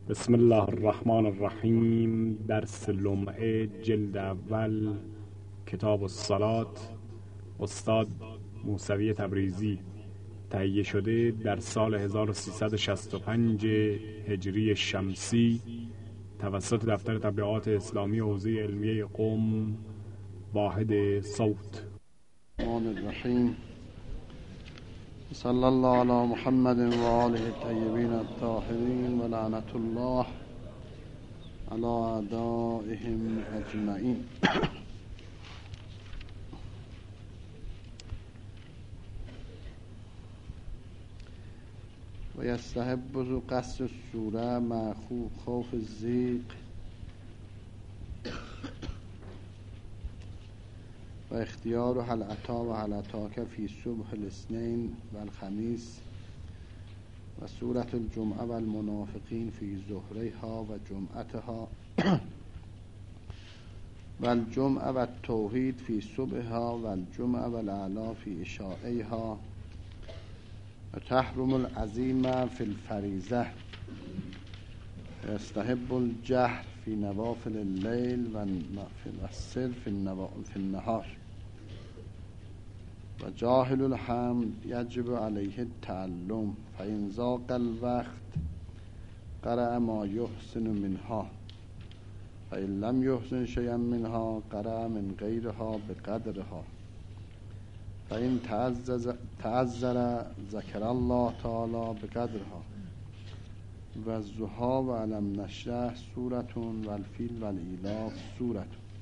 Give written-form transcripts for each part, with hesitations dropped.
بسم الله الرحمن الرحیم. درس لمعه جلد اول، کتاب الصلات، استاد موسوی تبریزی. تهیه شده در سال 1365 هجری شمسی توسط دفتر تبلیغات اسلامی حوزه علمیه قم، واحد صوت. الرحمن الرحیم. صلی الله علی محمد و آله الطیبین الطاهرین و لعنت الله علی اعدائهم اجمعین. و یستحب قصر السوره مع خوف الضیق و اختیار هل اتی و هل اتاک فی صبح الاثنین و الخمیس و سورة الجمعه و المنافقین فی ظهرها و جمعتها و الجمعه و التوحید فی صبحها و الجمعه و الاعلی فی عشائها و تحرم العزیمه فی الفریضه. یستحب الجهر فی نوافل اللیل و السر فی النهار و جاهل الحمد یجب علیه التعلم فإن ضاق الوقت قرأ ما یحسن منها فإن لم یحسن شیئا منها قرأ من غیرها بقدرها فإن تعذر ذکر الله تعالی بقدرها و الضحی و علم نشرح سورة و الفیل و الایلاف سورة.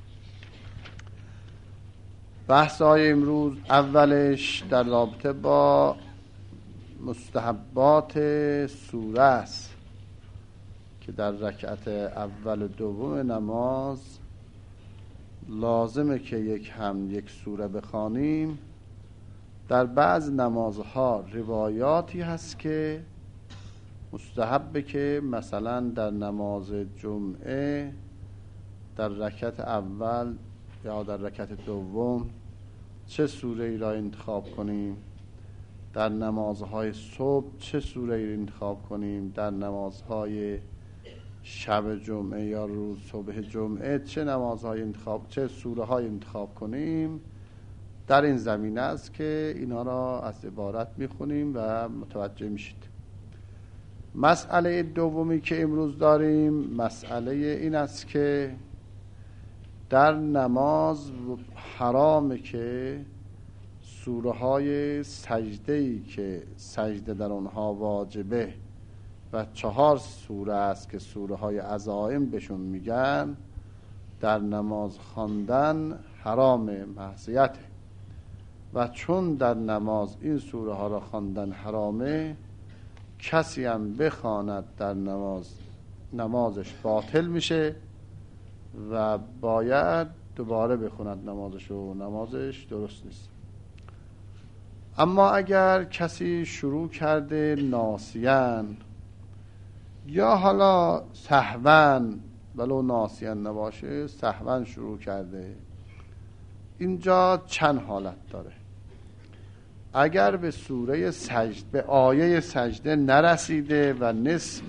بحث های امروز اولش در رابطه با مستحبات سوره است که در رکعت اول و دوم نماز لازمه که یک سوره بخوانیم. در بعض نمازها روایاتی هست که مستحبه که مثلا در نماز جمعه در رکعت اول یا در رکعت دوم چه سوره ای را انتخاب کنیم، در نمازهای صبح چه سوره ای را انتخاب کنیم، در نمازهای شب جمعه یا روز صبح جمعه چه سوره های انتخاب کنیم. در این زمینه است که اینا را از عبارت میخونیم و متوجه میشید. مسئله دومی که امروز داریم مسئله این است که در نماز حرامه که سوره های سجده‌ای که سجده در آنها واجبه و 4 سوره است که سوره های عزائم بهشون میگن، در نماز خواندن حرام، معصیته. و چون در نماز این سوره ها را خواندن حرامه، کسی هم بخواند در نمازش باطل میشه و باید دوباره بخوند نمازش درست نیست. اما اگر کسی شروع کرده ناسیان یا حالا سهواً، ولو ناسیان نباشه سهواً شروع کرده، اینجا چند حالت داره. اگر به سوره سجده، به آیه سجده نرسیده و نصف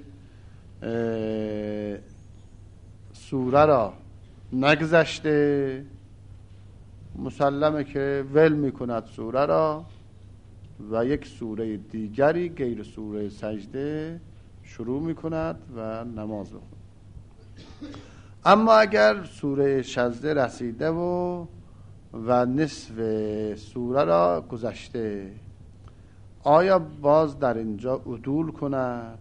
سوره را نگذشته، مسلمه که ول میکند سوره را و یک سوره دیگری غیر سوره سجده شروع میکند و نماز بخوند. اما اگر سوره سجده رسیده و نصف سوره را گذشته، آیا باز در اینجا عدول کند،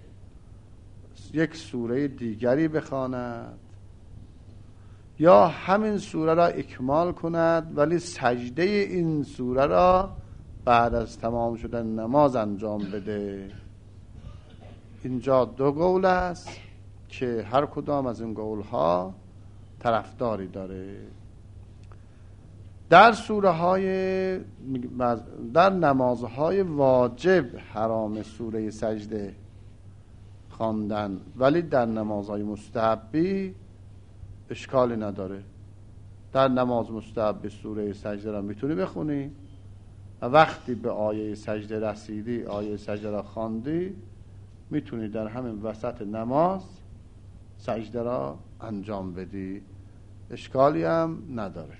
یک سوره دیگری بخواند، یا همین سوره را اکمال کند ولی سجده این سوره را بعد از تمام شدن نماز انجام بده؟ اینجا 2 قول است که هر کدام از این قولها طرفداری داره. در نمازهای واجب حرام سوره سجده خواندن، ولی در نمازهای مستحبی اشکالی نداره. در نماز مستحب سوره سجده را میتونی بخونی و وقتی به آیه سجده رسیدی، آیه سجده را خواندی، میتونی در همین وسط نماز سجده را انجام بدی، اشکالی هم نداره.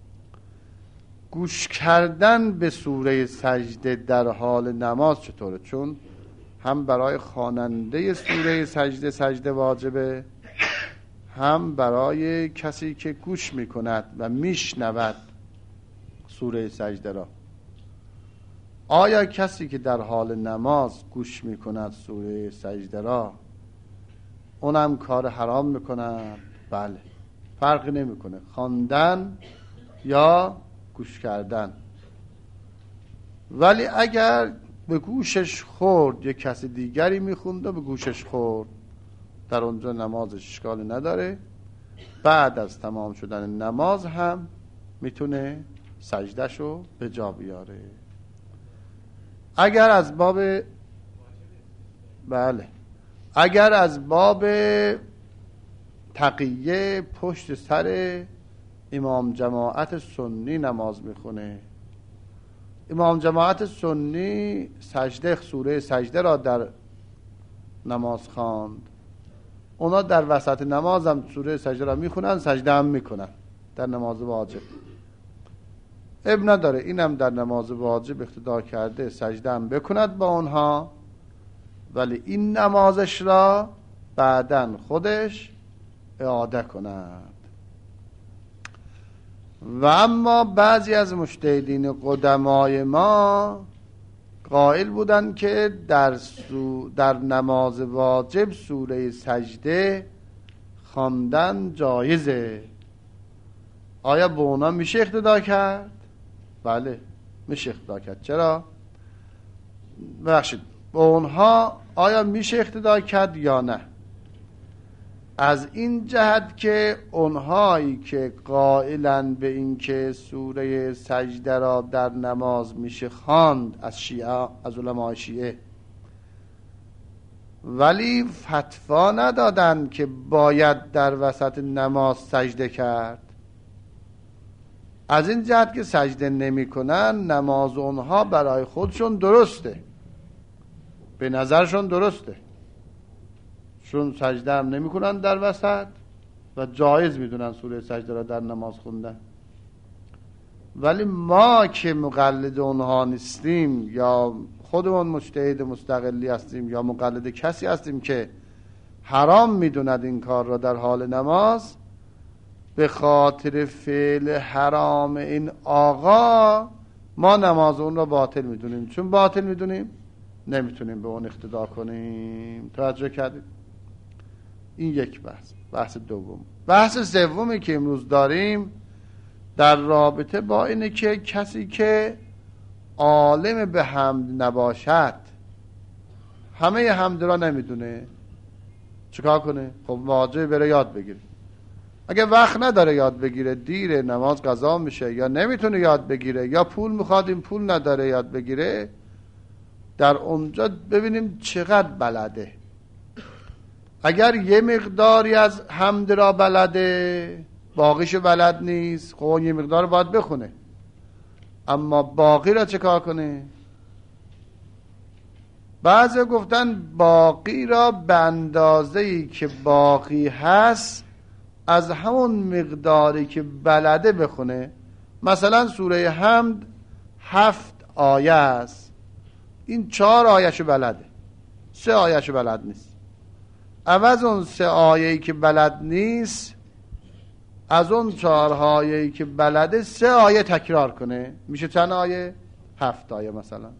گوش کردن به سوره سجده در حال نماز چطوره؟ چون هم برای خواننده سوره سجده سجده واجبه، هم برای کسی که گوش میکند و میشنود سوره سجده را. آیا کسی که در حال نماز گوش میکند سوره سجده را اونم کار حرام میکند؟ بله، فرقی نمیکنه خواندن یا گوش کردن. ولی اگر به گوشش خورد، یک کسی دیگری میخوند و به گوشش خورد، در اونجا نمازش اشکالی نداره. بعد از تمام شدن نماز هم میتونه سجدهشو به جا بیاره. اگر از باب اگر از باب تقیه پشت سر امام جماعت سنی نماز میخونه، امام جماعت سنی سوره سجده را در نماز خواند، اونا در وسط نماز هم سوره سجده را میخونن، سجده هم میکنن در نماز واجب. اب نداره، اینم در نماز واجب اقتدا کرده سجده هم بکند با اونها، ولی این نمازش را بعداً خودش اعاده کند. و اما بعضی از مجتهدین قدمای ما قائل بودن که در نماز واجب سوره سجده خواندن جایزه. آیا به اونا میشه اقتدا کرد؟ بله میشه اقتدا کرد. چرا؟ ببخشید، به اونها آیا میشه اقتدا کرد یا نه؟ از این جهت که اونهایی که قائلن به این که سوره سجده را در نماز میشه خواند از شیعه، از علماء شیعه، ولی فتوا ندادن که باید در وسط نماز سجده کرد. از این جهت که سجده نمی کنن، نماز اونها برای خودشون درسته، به نظرشون درسته، چون سجده هم نمی کنن در وسط و جایز میدونن سوره سجده را در نماز خوندن. ولی ما که مقلد اونها نیستیم، یا خودمون مجتهد مستقلی هستیم، یا مقلد کسی هستیم که حرام میدوند این کار را در حال نماز، به خاطر فعل حرام این آقا ما نماز اون را باطل میدونیم. چون باطل میدونیم نمیتونیم به اون اقتدا کنیم. توجه کردید؟ این یک بحث دوم. بحث سومی که امروز داریم در رابطه با اینه که کسی که عالم به حمد نباشد، همه حمد را نمیدونه، چیکار کنه؟ خب واجب بره یاد بگیره. اگه وقت نداره یاد بگیره، دیره، نماز قضا میشه، یا نمیتونه یاد بگیره، یا پول میخواد این پول نداره یاد بگیره، در اونجا ببینیم چقدر بلده. اگر یه مقداری از حمد را بلده، باقیشو بلد نیست، خب یه مقدار باید بخونه. اما باقی را چه کار کنه؟ بعضی گفتن باقی را به اندازه‌ای که باقی هست از همون مقداری که بلده بخونه. مثلا سوره حمد 7 آیه است، این 4 آیهشو بلده، 3 آیهشو بلد نیست. عوض اون 3 آیه‌ای که بلد نیست، از اون 4 آیه‌ای که بلده 3 آیه تکرار کنه. میشه چند آیه؟ 7 آیه مثلا.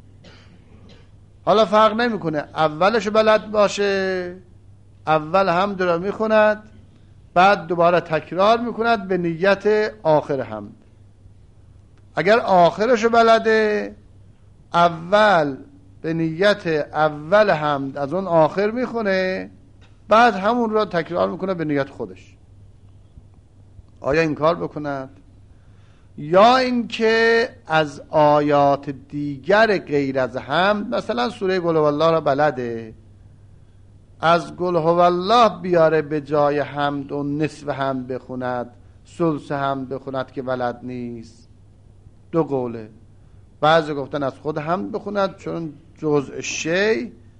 حالا فرق نمیکنه اولشو بلد باشه، اول حمد رو میخوند، بعد دوباره تکرار میکند به نیت آخر حمد. اگر آخرشو بلده، اول به نیت اول حمد از اون آخر میخونه، بعد همون رو تکرار میکنه به نیت خودش. آیا این کار بکند؟ یا اینکه از آیات دیگر غیر از حمد، مثلا سوره قل هو الله را بلده، از قل هو الله بیاره به جای حمد و نصف حمد بخوند، ثلث حمد بخوند که بلد نیست. دو قوله. بعضی گفتن از خود حمد بخوند، چون جزء شی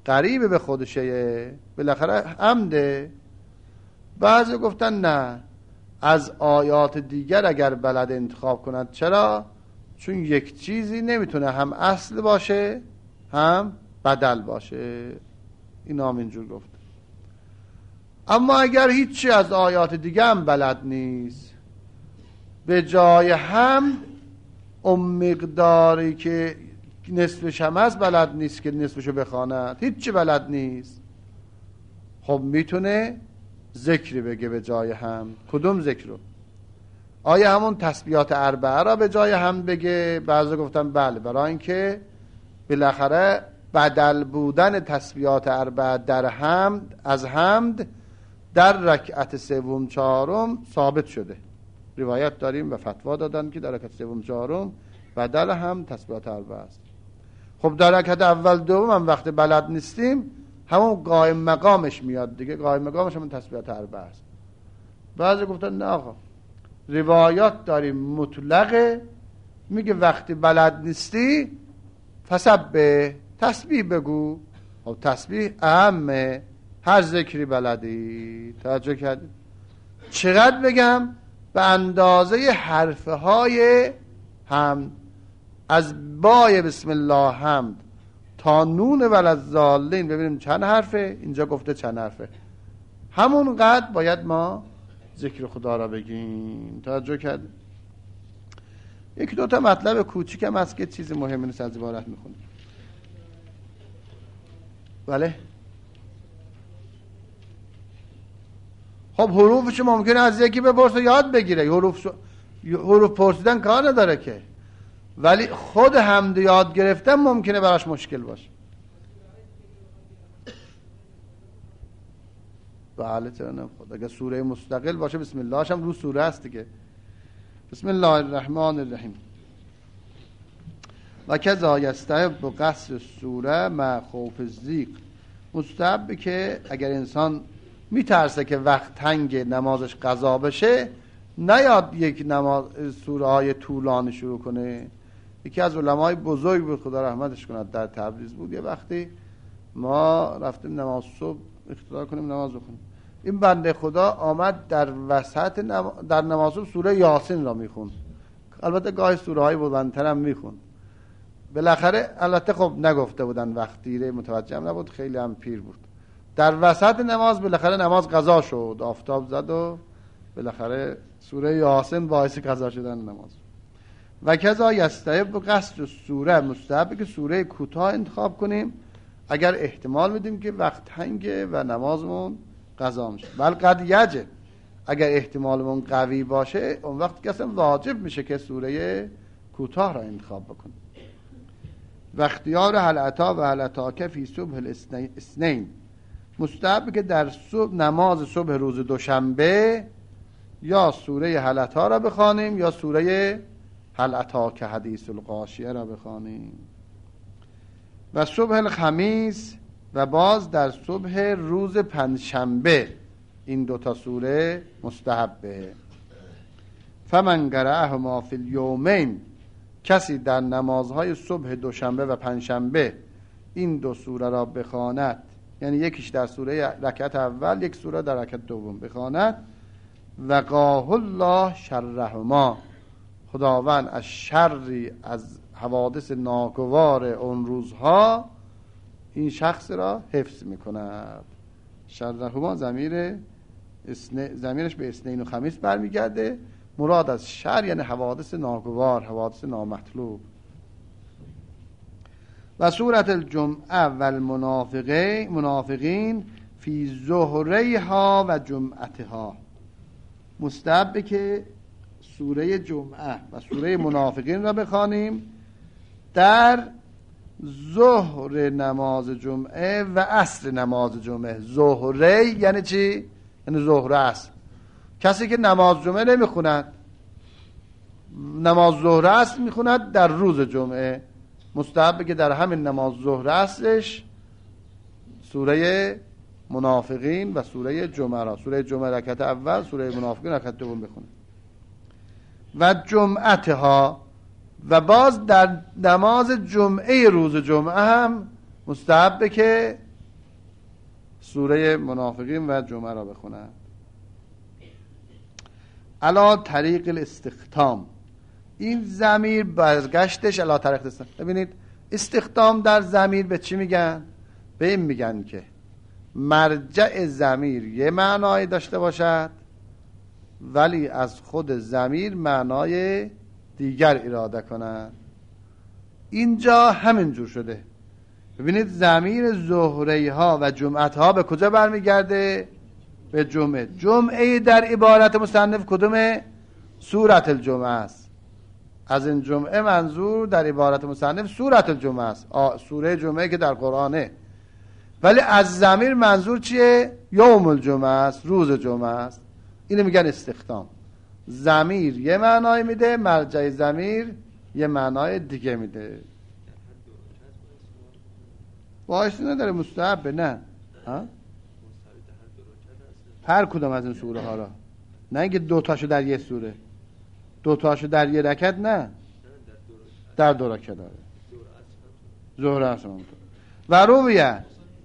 قریب به خودشه، بالاخره حمده. بعضی گفتن نه، از آیات دیگر اگر بلد انتخاب کند. چرا؟ چون یک چیزی نمیتونه هم اصل باشه هم بدل باشه. این هم اینجور گفت. اما اگر هیچی از آیات دیگه هم بلد نیست، به جای هم اون مقداری که نصفش هم هست بلد نیست که نصفشو بخواند، هیچی بلد نیست، خب میتونه ذکری بگه به جای هم. کدوم ذکر رو؟ آیا همون تسبیحات اربعه را به جای هم بگه؟ بعضی گفتن بله، برای اینکه بالاخره بدل بودن تسبیحات اربعه در حمد از حمد در رکعت سوم چهارم ثابت شده. روایت داریم و فتوا دادن که در رکعت سوم چهارم بدل هم تسبیحات اربعه است. خب در رکعت اول دوم هم وقت بلد نیستیم، همون قائم مقامش میاد دیگه، قائم مقامش همون تسبیحات اربعه است. بعضی گفتن نه آقا، روایات داریم مطلقه، میگه وقتی بلد نیستی فسبح، تسبیح بگو. خب تسبیح اهمه، هر ذکری بلدی. توجه کردید؟ چقدر بگم؟ به اندازه حرفه های حمد، از بای بسم الله حمد تا نون ولضالین. ببینیم چند حرفه، اینجا گفته چند حرفه، همون قدر باید ما ذکر خدا را بگیم. توجه کردید؟ یک دو تا مطلب کوچیک هم هست که چیز مهمی نیست، از عبارت میخونیم. بله. خب حروفش ممکنه از یکی بپرسه یاد بگیره، حروف پرسیدن کار نداره که، ولی خود حمد یاد گرفتن ممکنه براش مشکل باشه. بله چرا نمیخواد؟ اگه سوره مستقل باشه بسم اللهش هم رو سوره است دیگه. بسم الله الرحمن الرحیم. و کذا یستحب قصر سوره مع خوف الضیق. مستحب که اگر انسان میترسه که وقت تنگ نمازش قضا بشه، نیاد یک نماز سوره های طولانی شروع کنه. یکی از علمای بزرگ بود، خدا رحمتش کند، در تبریز بود. یه وقتی ما رفتیم نماز صبح اختیار کنیم نماز بخونیم، این بنده خدا آمد در وسط در نماز صبح سوره یاسین را میخوند. البته گاهی سوره های بلندتر هم میخوند. بالاخره البته خب نگفته بودن وقت دیره، متوجه هم نبود، خیلی هم پیر بود. در وسط نماز بالاخره نماز قضا شد، آفتاب زد و بالاخره سوره یاسین باعث قضا شدن نماز. و کذا یستحب قصد سوره، مستحب که سوره کوتاه انتخاب کنیم اگر احتمال میدیم که وقت تنگه و نمازمون قضا میشه. بل قد یجب، اگر احتمالمون قوی باشه اون وقت که اصلا واجب میشه که سوره کوتاه را انتخاب بکنیم. و اختیار هل اتی و هل اتاک فی صبح الاثنین، مستحب که در صبح نماز صبح روز دوشنبه یا سوره هل اتی را بخوانیم یا سوره هل اتاک حدیث الغاشیه را بخوانیم. و صبح الخمیس و باز در صبح روز پنجشنبه این دوتا سوره مستحبه. فمن قرأهما فی الیومین، کسی در نمازهای صبح دوشنبه و پنجشنبه این دو سوره را بخواند، یعنی یکیش در سوره رکعت اول، یک سوره در رکعت دوم بخواند، وقاه الله شرهما، خداوند از شری از حوادث ناگوار اون روزها این شخص را حفظ میکند. شرهما ضمیرش به اثنین و خمیس برمیگرده. مراد از شر یعنی حوادث ناگوار، حوادث نامطلوب. و سورة الجمعه و المنافقین فی ظهریها و جمعتها، مستحب که سوره جمعه و سوره منافقین را بخوانیم در ظهر نماز جمعه و عصر نماز جمعه. ظهره یعنی چی؟ یعنی ظهر عصر. کسی که نماز جمعه نمیخوند، نماز ظهر عصر میخوند در روز جمعه، مستحب که در همین نماز ظهر عصرش سوره منافقین و سوره جمعه را، سوره جمعه رکعت اول، سوره منافقین رکعت دوم بخونه. و جمعتها، و باز در نماز جمعه روز جمعه هم مستحب که سوره منافقین و جمعه را بخونند. علا طریق الاستخدام، این ضمیر بازگشتش علا طریق الاستخدام. ببینید استخدام در ضمیر به چی میگن؟ به این میگن که مرجع ضمیر یه معنای داشته باشد ولی از خود ضمیر معنای دیگر اراده کنند. اینجا همینجور شده. ببینید ضمیر زهره ها و جمعت ها به کجا برمیگرده؟ به جمعه. جمعه در عبارت مصنف کدومه؟ سورت الجمعه است. از این جمعه منظور در عبارت مصنف سورت الجمعه است، سوره جمعه که در قرآنه. ولی از ضمیر منظور چیه؟ یوم الجمعه است، روز جمعه است. اینو میگن استخدام. ضمیر یه معنای میده، مرجع ضمیر یه معنای دیگه میده. واجب نداره، مستحب نه. ها؟ هر کدوم از این سوره ها را، نه اینکه دو تاشو در یه سوره، دو تاشو در یه رکعت، نه در دو رکعت داره. ظهر عصر و رویه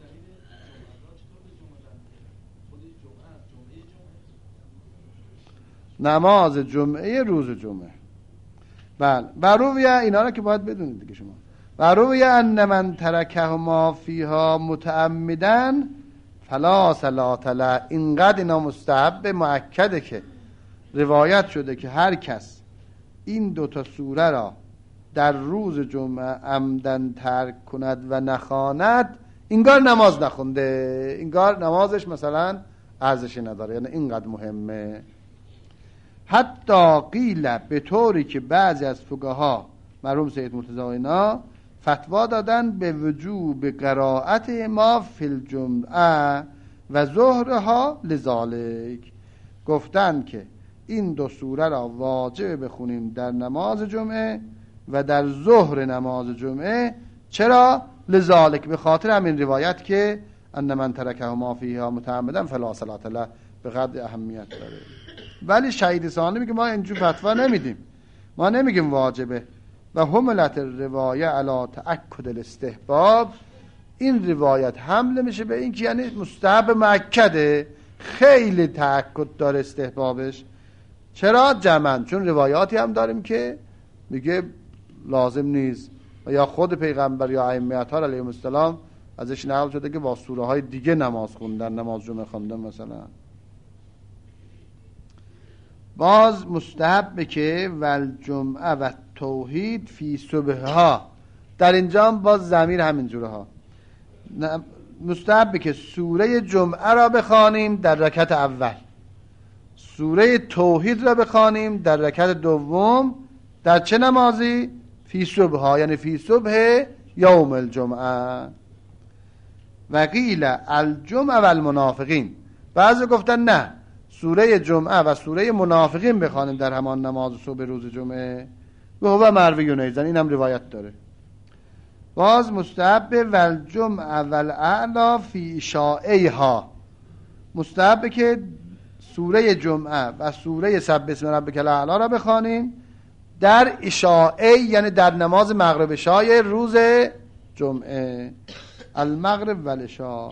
نماز جمعه روز جمعه. بله و رویه اینا را که باید بدونید دیگه شما. و رویه ان من ترکهما فیها متعمدا فلا صلاة له. اینقدر اینا مستحب مؤکده که روایت شده که هر کس این دوتا سوره را در روز جمعه عمدن ترک کند و نخواند، اینگار نماز نخونده، اینگار نمازش مثلا ارزشی نداره. یعنی اینقدر مهمه. حتی قیل، به طوری که بعضی از فقها مرحوم سید مرتضی اینا فتوا دادن به وجوب قرائت ما فی الجمعه و ظهرها لذالک. گفتن که این دو سوره را واجب بخونیم در نماز جمعه و در ظهر نماز جمعه. چرا؟ لذالک، به خاطر همین روایت که ان من ترکهما فیها متعمدا فلا صلاة له به قدر اهمیت داره. ولی شهید ثانی میگه ما اینجور فتوا نمیدیم، ما نمیگیم واجبه. و حملت روایه علی تأکد الاستحباب، این روایت حمله میشه به این که یعنی مستحب مؤکده، خیلی تأکد داره استحبابش. چرا؟ جمعاً چون روایاتی هم داریم که میگه لازم نیست و یا خود پیغمبر یا ائمه اطهار علیهم السلام ازش نقل شده که با سوره های دیگه نماز خوندن، نماز جمعه خوندن مثلا. باز مستحب که والجمعه و توحید فی صبحها، در اینجا باز ضمیر همینجوره ها. مستحب که سوره جمعه را بخوانیم در رکعت اول، سوره توحید را بخوانیم در رکعت دوم. در چه نمازی؟ فی صبحها، یعنی فی صبح یوم الجمعه. و قیل الجمعه و المنافقین، بعضی گفتن نه، سوره جمعه و سوره منافقین بخوانیم در همان نماز صبح روز جمعه. و هو مروی نیزن، این هم روایت داره. باز مستحب والجمعه والاعلی فی اشاعیها، مستحب که سوره جمعه و سوره سبح اسم ربک الاعلی را بخوانیم در اشاعی، یعنی در نماز مغرب عشای روز جمعه. المغرب و العشاء.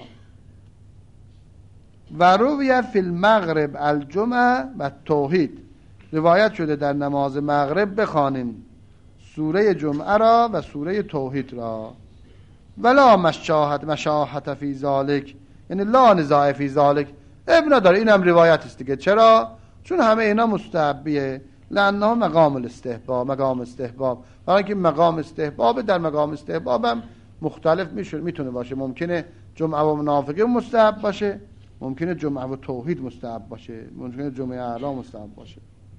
و رویه فی المغرب الجمعه و توحید، روایت شده در نماز مغرب بخوانیم سوره جمعه را و سوره توحید را. ولا مشاهت فی ذالک، یعنی لا نزاع فی ذالک، ابن داره. این هم روایت است دیگه. چرا؟ چون همه اینا مستحبیه، لانه مقام الاستحباب، مقام استحباب. برای اینکه مقام استحباب، در مقام استحباب هم مختلف میتونه باشه. ممکنه جمعه و منافقین مستحب باشه، ممکنه جمعه و توحید مستحب باشه، ممکنه جمعه اعلی مستحب باشه.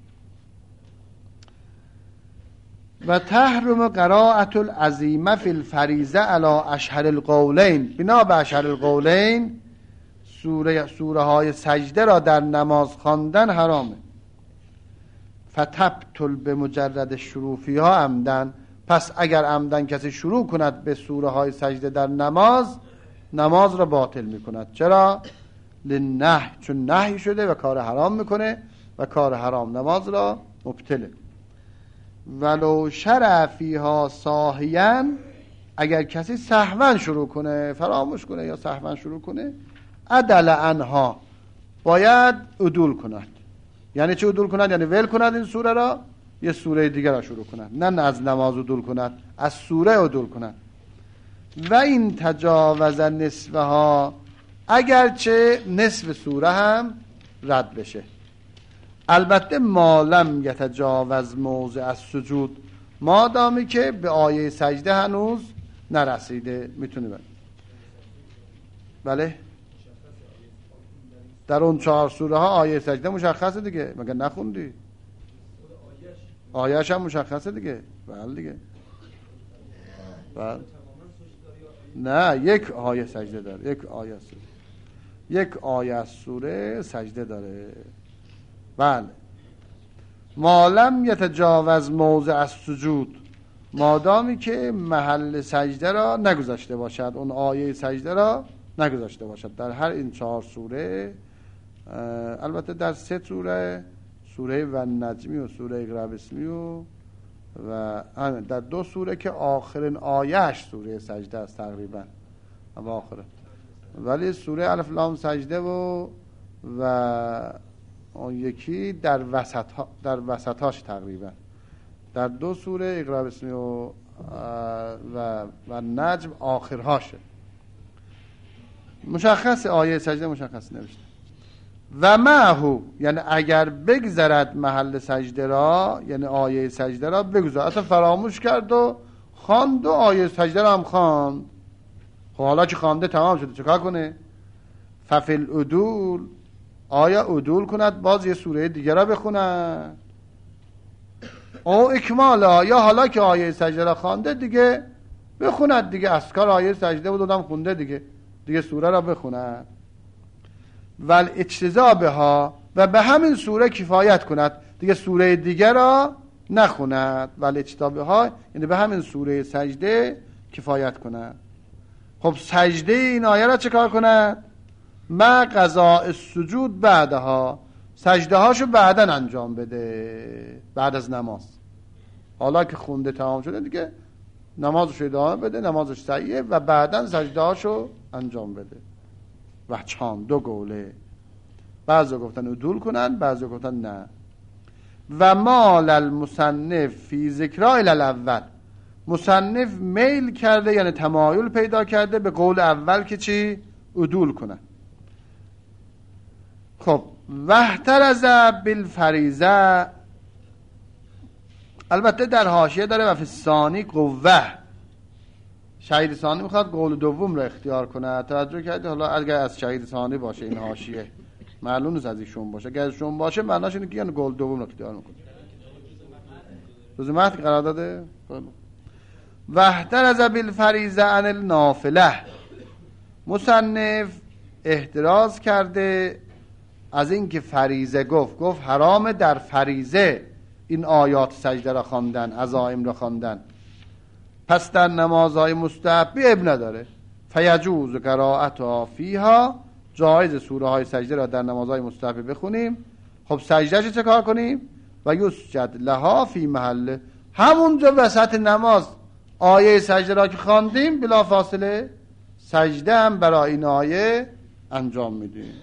و تحرم قراءة العظیمه فی الفریضه علی اشهر القولین، بنا به اشهر القولین سوره های سجده را در نماز خواندن حرامه. فتبطل به مجرد شروع فیها عمدن، پس اگر عمدن کسی شروع کند به سوره های سجده در نماز، نماز را باطل میکند. چرا؟ لنهی، چون نهی شده و کار حرام میکنه و کار حرام نماز را مبطله. ولو شرع فیها ساهیاً، اگر کسی سهواً شروع کنه، فراموش کنه یا سهواً شروع کنه، عدل عنها باید عدول کند. یعنی چه عدول کند؟ یعنی ول کند این سوره را، یه سوره دیگر را شروع کند. نه از نماز عدول کند، از سوره عدول کند. و این تجاوز نصفها، اگرچه نصف سوره هم رد بشه. البته ما لم یتجاوز موضع السجود، مادامی که به آیه سجده هنوز نرسیده میتونه بله در اون 4 سوره ها آیه سجده مشخصه دیگه، مگه نخوندی؟ آیه‌اش هم مشخصه دیگه. بله دیگه. بله. نه یک آیه سجده داره، یک آیه از سوره سجده داره. بله. ما لم یتجاوز موضع السجود، مادامی که محل سجده را نگذاشته باشد، اون آیه سجده را نگذاشته باشد. در هر این 4 سوره، البته در 3 سوره، سوره و نجمی و سوره اقرا بسمی و در 2 سوره که آخرین آیهش سوره سجده است تقریبا اواخره، ولی سوره الف لام سجده و اون یکی در وسطهاش تقریبا. در 2 سوره اقرا بسمی و نجم آخرهاشه. مشخص آیه سجده مشخص نوشته. و معه، یعنی اگر بگذرد محل سجده را، یعنی آیه سجده را بگذار، اصلا فراموش کرد و خواند و آیه سجده را هم خواند. خب حالا که خوانده تمام شده چیکار کنه؟ ففل عدول، آیا عدول کند باز یه سوره دیگه را بخوند؟ او اکمالا، یا حالا که آیه سجده را خوانده دیگه بخوند دیگه، اسکار آیه سجده بود آدم خونده دیگه سوره را بخوند. ول اجتزا بها، و به همین سوره کفایت کند دیگه، سوره دیگر را نخوند. ول اجتزا بها یعنی به همین سوره سجده کفایت کند. خب سجده این آیه را چه کار کند؟ ما قضاء السجود بعدها، سجده هاشو بعدن انجام بده، بعد از نماز. حالا که خونده تمام شده دیگه نمازش ادامه بده، نمازش صحیحه، و بعدن سجده هاشو انجام بده. و چند 2 قوله، بعضی گفتن عدول کنن، بعضی گفتن نه. و مال المصنف فی ذکر الاول، مصنف میل کرده یعنی تمایل پیدا کرده به قول اول که چی؟ عدول کنن. خب واحترز بالفریضه، البته در حاشیه داره و فی الثانی قوه، شهید ثانی میخواد قول دوم رو اختیار کنه. توجه کردی؟ حالا اگر از شهید ثانی باشه این حاشیه معلوم نیست از ایشون باشه، اگر ازشون باشه معناش اینه که یعنی قول دوم رو اختیار میکنه. روز مهد قرار داده واحترز بالفریضه عن النافله، مصنف احتراز کرده از این که فریضه گفت حرام در فریضه این آیات سجده را خواندن، عزائم را خواندن، پس در نمازهای مستحبی اب نداره. فیجوز قرائتها فیها، جایز سوره های سجده را در نمازهای مستحبی بخونیم. خب سجده چه کار کنیم؟ و یسجد لها فی محله، همونجا وسط نماز آیه سجده را که خواندیم بلا فاصله سجده هم برای این آیه انجام میدیم.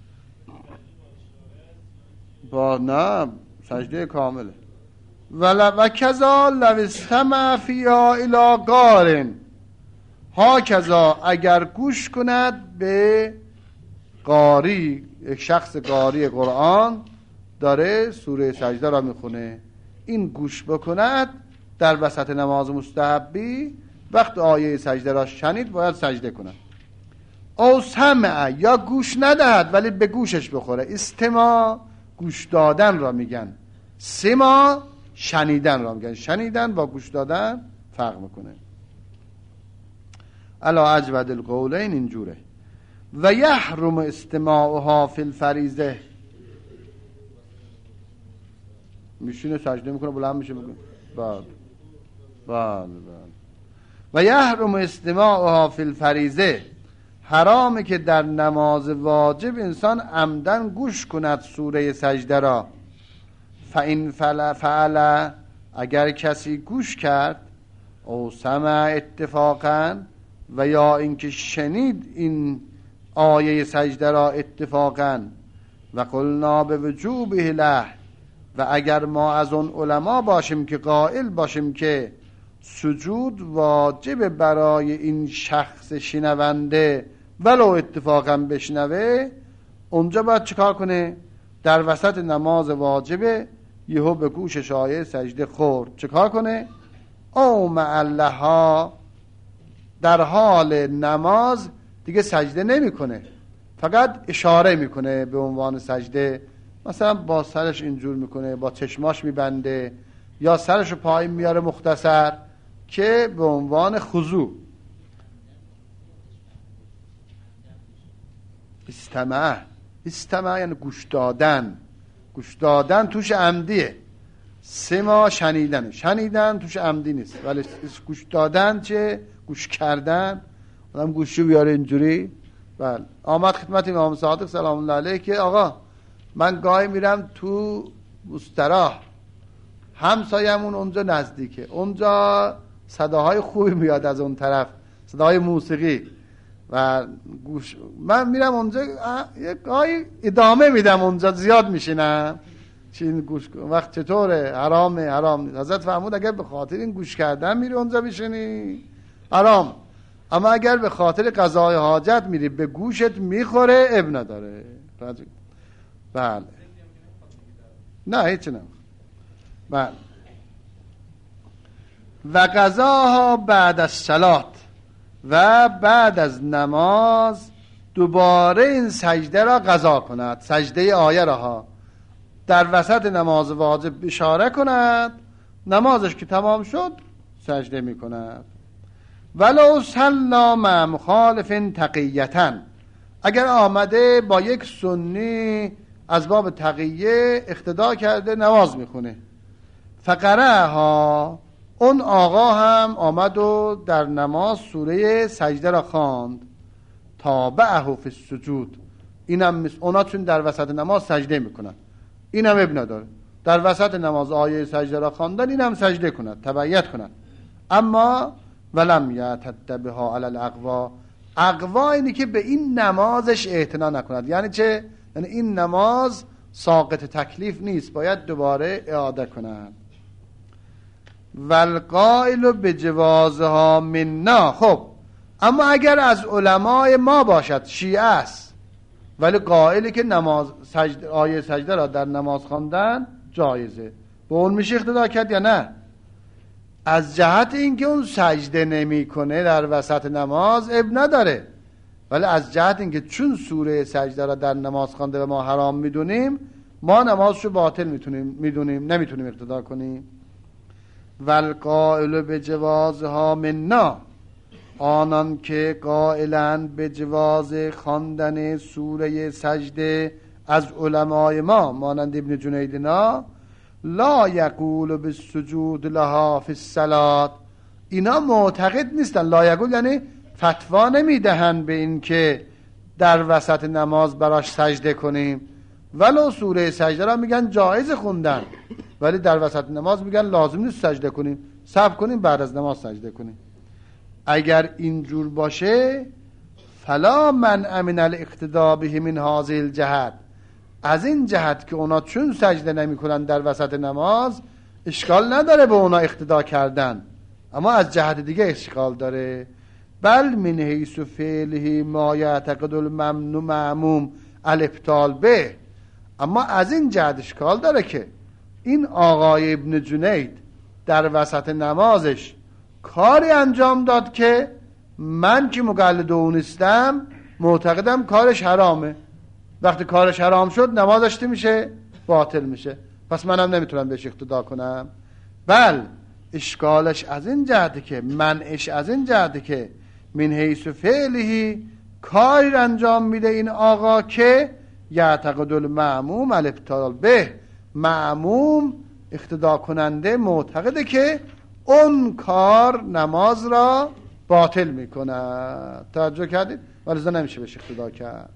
با نه سجده کامله. و کذا لو استمع فیها الی قارن، ها کذا اگر گوش کند به قاری، یک شخص قاری قرآن داره سوره سجده را میخونه، این گوش بکند در وسط نماز مستحبی، وقت آیه سجده را شنید باید سجده کند. او سمع، یا گوش ندهد ولی به گوشش بخوره. استماع گوش دادن را میگن، سماع شنیدن را میگن. شنیدن با گوش دادن فرق میکنه. الا اجود القولین اینجوره. و یحرم استماعها فی الفریضه، میشینه سجده میکنه بلند میشه میکنه بله. و یحرم استماعها فی الفریضه، حرامه که در نماز واجب انسان عمدن گوش کند سوره سجده را. فإن فعل، اگر کسی گوش کرد، او سمع اتفاقا، و یا اینکه شنید این آیه سجده را اتفاقا و قلنا به وجوبه له، و اگر ما از اون علما باشیم که قائل باشیم که سجود واجب برای این شخص شنونده ولو اتفاقا بشنوه، اونجا باید چیکار کنه؟ در وسط نماز واجبه یهو به گوشش آیه سجده خورد، چیکار کنه؟ او معلها، در حال نماز دیگه سجده نمیکنه، فقط اشاره میکنه به عنوان سجده، مثلا با سرش اینجور میکنه، با چشماش میبنده، یا سرش پایین میاره مختصر که به عنوان خضوع. استمع یعنی گوش دادن، گوش دادن توش عمدیه. سما شنیدن توش عمدی نیست، ولی گوش دادن چه؟ گوش کردن. آدم گوشو بیاره اینجوری. بله، آمد خدمت امام صادق سلام الله علیه که آقا من گاهی میرم تو بستراح، همسایمون اونجا نزدیکه، اونجا صداهای خوبی میاد از اون طرف، صداهای موسیقی، و گوش من میرم اونجا گاهی ادامه میدم، اونجا زیاد میشینم. چین گوش وقت چطوره؟ حرام نیست. حضرت فرمود اگر به خاطر این گوش کردن میری اونجا بشینی حرام، اما اگر به خاطر قضای حاجت میری به گوشت میخوره اب نداره. بله، نه هیچ نه. بله، و قضاها بعد از صلات، و بعد از نماز دوباره این سجده را قضا کند، سجده آیه را در وسط نماز واجب اشاره کند، نمازش که تمام شد سجده می کند. ولو صلی مع مخالف تقیةً، اگر آمده با یک سنی از باب تقیه اقتدا کرده نماز میخونه، فقرأها، اون آقا هم آمد و در نماز سوره سجده را خواند، تابعه فی السجود، اینم اونا چون در وسط نماز سجده میکنن، اینم اب نداره، در وسط نماز آیه سجده را خواندن اینم سجده کند، تبعیت کند. اما ولم یعتد بها علی الاقوا، اقوا اینی که به این نمازش اعتنا نکند. یعنی چه؟ یعنی این نماز ساقط تکلیف نیست، باید دوباره اعاده کند. والقائل بجوازها منا، خب اما اگر از علمای ما باشد، شیعه است، ولی قائلی که نماز سجده، آیه سجده را در نماز خواندن جایزه، به اون میشه اقتدا کرد یا نه؟ از جهت اینکه اون سجده نمیکنه در وسط نماز اب نداره، ولی از جهت اینکه چون سوره سجده را در نماز خوانده و ما حرام میدونیم، ما نمازشو باطل میدونیم، نمیتونیم اقتدا کنیم. والقائل بجوازها منا، آنان که قائلند به جواز خواندن سوره سجده از علمای ما مانند ابن جنیدنا، لا یقول بالسجود لها فی الصلاة، اینا معتقد نیستن. لا یقول یعنی فتوا نمیدهن به این که در وسط نماز براش سجده کنیم، ولو سوره سجده را میگن جایز خوندن، ولی در وسط نماز میگن لازم نیست سجده کنیم، صبر کنیم بعد از نماز سجده کنیم. اگر اینجور باشه فلا منع من الاقتداء به من هذه الجهت، از این جهت که اونا چون سجده نمی کنن در وسط نماز اشکال نداره به اونا اقتدا کردن، اما از جهت دیگه اشکال داره. بل من حیث فعله ما یعتقد الممنوع معموم الابطال به، اما از این جهت اشکال داره که این آقای ابن جنید در وسط نمازش کاری انجام داد که من که مقلد او نیستم معتقدم کارش حرامه. وقتی کارش حرام شد نمازش میشه باطل میشه، پس منم نمیتونم بهش اقتدا کنم. بل اشکالش از این جهته که منعش از این جهته که من حیث فعله کاری انجام میده این آقا که یعتقد المعموم الابطال به، معموم اقتدا کننده معتقده که اون کار نماز را باطل میکنه. توجه کردید؟ ولی زن نمیشه بهش اقتدا کرد.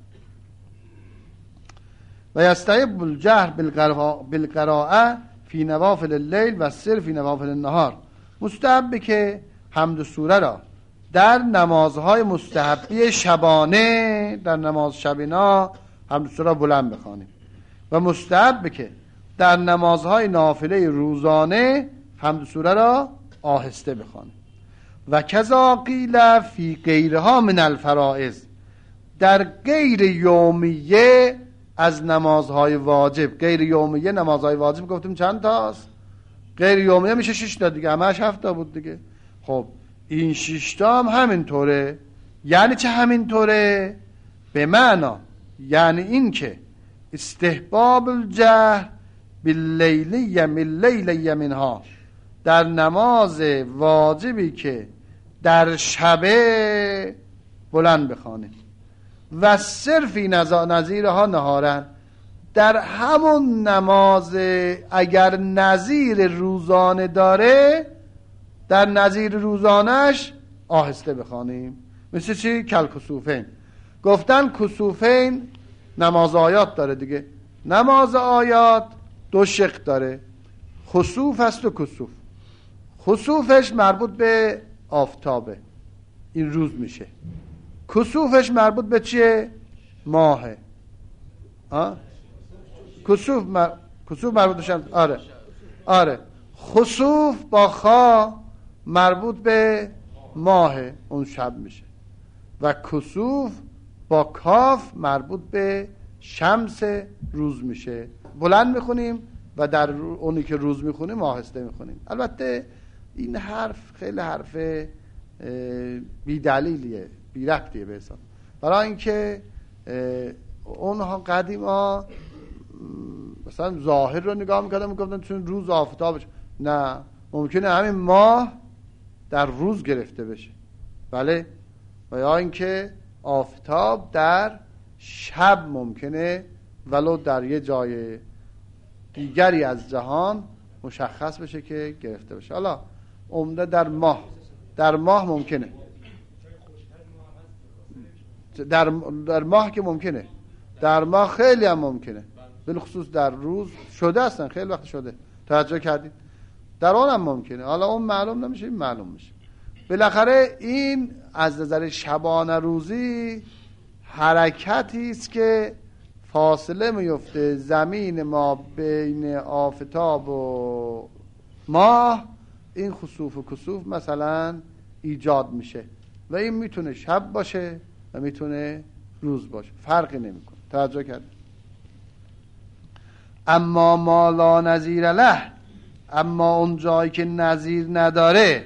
و یستحب الجهر بالقراءه فی نوافل اللیل و السر فی نوافل النهار، مستحب که حمد سوره را در نمازهای مستحبی شبانه، در نماز شبینا حمد سوره را بلند بخوانیم و مستحب که در نمازهای نافله روزانه حمد سوره را آهسته بخوانیم. و کذا قیل فی غیرها من الفرائض، در غیر یومیه از نمازهای واجب. غیر یومیه نمازهای واجب گفتیم چند تاست؟ غیر یومیه میشه 6 تا دیگه، همش 7 تا بود دیگه. خب این 6 تا هم همینطوره. یعنی چه همینطوره؟ به معنا یعنی این که استحباب الجهر باللیل یمیل یمینها، در نماز واجبی که در شبه بلند بخوانیم و صرفی نظیرها نهارن، در همون نماز اگر نظیر روزانه داره در نظیر روزانش آهسته بخوانیم. مثل چی؟ کل کسوفین. گفتن کسوفین نماز آیات داره دیگه. نماز آیات 2 شق داره، خسوف است و کسوف. خسوفش مربوط به آفتابه، این روز میشه. کسوفش مربوط به چیه؟ ماهه. کسوف مربوط به شمس. آره خسوف با خا مربوط به ماهه، اون شب میشه. و کسوف با کاف مربوط به شمس، روز میشه. بلند میخونیم و در اونی که روز میخونیم آهسته میخونیم. البته این حرف خیلی حرف بی دلیلیه، بی ربطیه به حساب، برای اینکه اونها قدیما مثلا ظاهر رو نگاه میکردن چون روز آفتابش، نه، ممکنه همین ماه در روز گرفته بشه، بله، و یا اینکه آفتاب در شب ممکنه ولو در یه جای دیگری از جهان مشخص بشه که گرفته بشه. حالا عمده در ماه ممکنه، در ماه که ممکنه، در ماه خیلی هم ممکنه، بالخصوص در روز شده هستن، خیلی وقت شده، توجه کردید؟ در اون هم ممکنه. حالا اون معلوم نمیشه، این معلوم میشه. بالاخره این از نظر شبانه روزی حرکتی است که فاصله میفته زمین ما بین آفتاب و ماه، این خسوف و کسوف مثلا ایجاد میشه و این میتونه شب باشه و میتونه روز باشه، فرقی نمیکنه. توجه کرد؟ اما ما لا نظیر له، اما اون جایی که نظیر نداره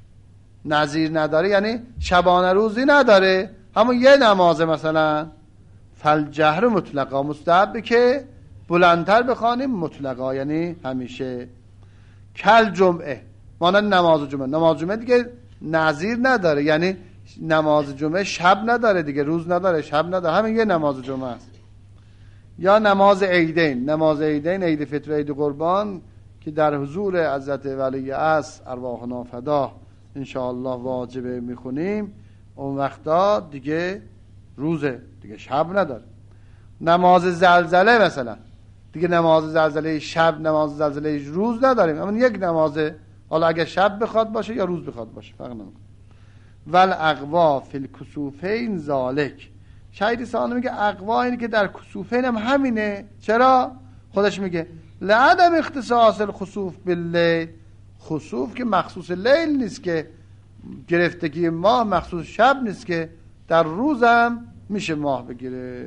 یعنی شبانه روزی نداره، همون یه نمازه مثلا، فالجهر مطلقا، مستحبه که بلندتر بخوانیم مطلقا، یعنی همیشه. کل جمعه، مانند نماز جمعه دیگه نظیر نداره، یعنی نماز جمعه شب نداره دیگه، روز نداره، شب نداره، همین یه نماز جمعه است. یا نماز عیدین، عید فطر و عید قربان که در حضور حضرت ولی عصر ارواحنا فدا انشاءالله واجبه میخونیم، اون وقتا دیگه روزه، دیگه شب نداره. نماز زلزله مثلا دیگه، نماز زلزله شب، نماز زلزله روز نداریم، اما یک نمازه، حالا اگه شب بخواد باشه یا روز بخواد باشه فرق نمیکنه. ول اقوا فی الکسوفین ذالک، شهید ثانی میگه اقوا اینه که در کسوفین هم همینه. چرا؟ خودش میگه لعدم اختصاص الخسوف باللیل، خسوف که مخصوص لیل نیست، که گرفتگی ماه مخصوص شب نیست، که در روزم میشه ماه بگیره.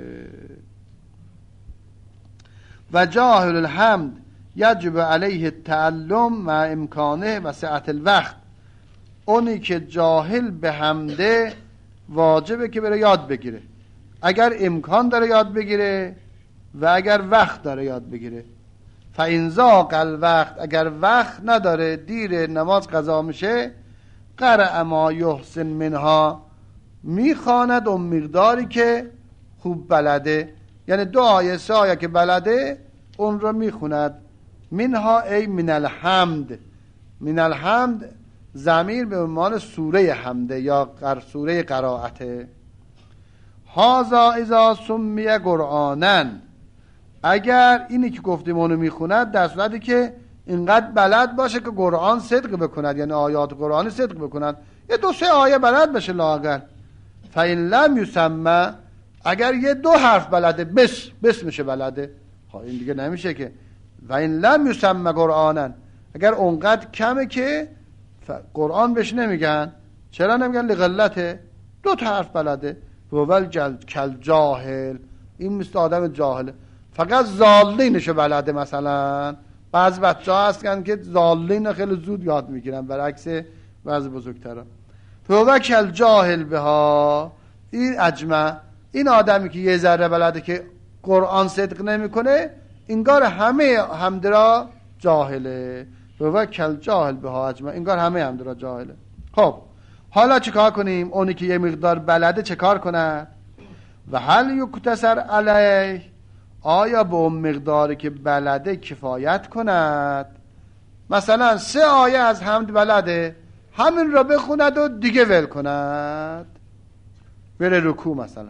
و جاهل الحمد یجب علیه التعلم مع امکانه و سعت الوقت، اونی که جاهل به حمده واجبه که بره یاد بگیره، اگر امکان داره یاد بگیره و اگر وقت داره یاد بگیره. فإن ضاق الوقت، اگر وقت نداره، دیر نماز قضا میشه، قرأ ما یحسن منها، میخواند اون مقداری که خوب بلده، یعنی 2 آیه 3 آیه که بلده اون رو میخوند. منها ای من الحمد، من الحمد ضمیر به عنوان سوره حمده یا سوره قرائته. هذا اذا سمی قرآنن، اگر اینی که گفتیم اونو میخوند در صورتی که اینقدر بلد باشه که قرآن صدق بکند، یعنی آیات قرآنی صدق بکند. یه 2-3 آیه بلد بشه لااقل. فإن لم یسمع، اگر یه 2 حرف بلده، بس میشه بلده. این دیگه نمیشه که. و این لم یسمع قرآنن، اگر اونقدر کمه که قرآن بهش نمیگن. چرا نمیگن؟ لغلته، 2 حرف بلده. وول کل جاهل، این مثل آدم جاهله، فقط زالینشو بلده. مثلا بعض بچه ها هستن که زالین خیلی زود یاد میگیرن، برعکس بعض بزرگتران. وول کل جاهل بها، این اجمع، این آدمی که یه ذره بلده که قرآن صدق نمیکنه، انگار همه حمدرا جاهله. و کل جاهل بها اجمع، انگار همه حمدرا جاهله. خب حالا چیکار کنیم؟ اونی که یه مقدار بلده چه کار کنه؟ و هل یکتسر علیه، آیا به اون مقداری که بلده کفایت کند؟ مثلا 3 آیه از حمد بلده، همین را بخوند و دیگه ول کند، بره رکوع مثلا.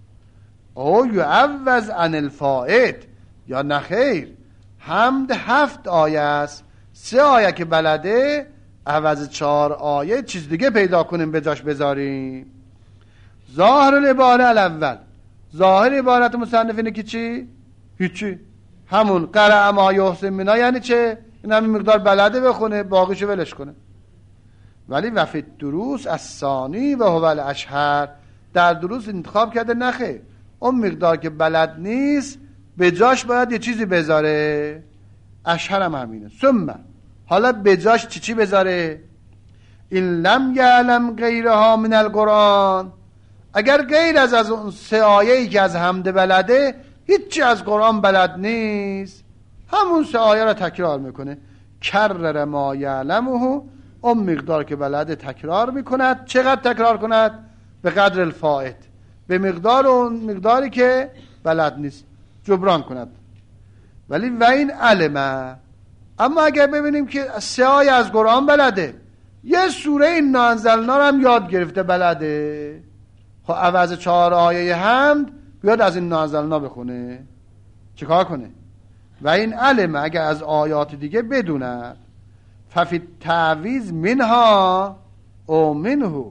او یعوض عن الفائت، یا نخیر، حمد 7 آیه است، 3 آیه که بلده عوض 4 آیه چیز دیگه پیدا کنیم به جاش بذاریم. ظاهر العباره الاول، ظاهر عبارت مصنف اینه که چی؟ هیچی، همون قرأ ما یحسن منا، یعنی چه؟ این همین مقدار بلده بخونه، باقیشو ولش کنه. ولی وفی دروس از ثانی و هو الاشهر، در دروس انتخاب کرده نخیر، اون مقدار که بلد نیست به جاش باید یه چیزی بذاره. اشهر هم همینه. ثم، حالا به جاش چی بذاره؟ این لم یعلم غیرها من القرآن، اگر غیر از اون 3 آیه‌ای که از حمد بلده هیچی از قرآن بلد نیست، همون 3 آیه را تکرار میکنه. کرر ما یعلمه، اون مقدار که بلده تکرار میکند. چقدر تکرار کند؟ به قدر الفائت، به مقدار اون مقداری که بلد نیست جبران کند. ولی و این علمه، اما اگر ببینیم که 3 آیه از قرآن بلده، یه سوره این انزلنا رو هم یاد گرفته بلده، خب عوض 4 آیه حمد بیاد از این انزلنا بخونه، چه کار کنه؟ و این علمه، اگر از آیات دیگه بدونه، ففی تعویض منها او منه،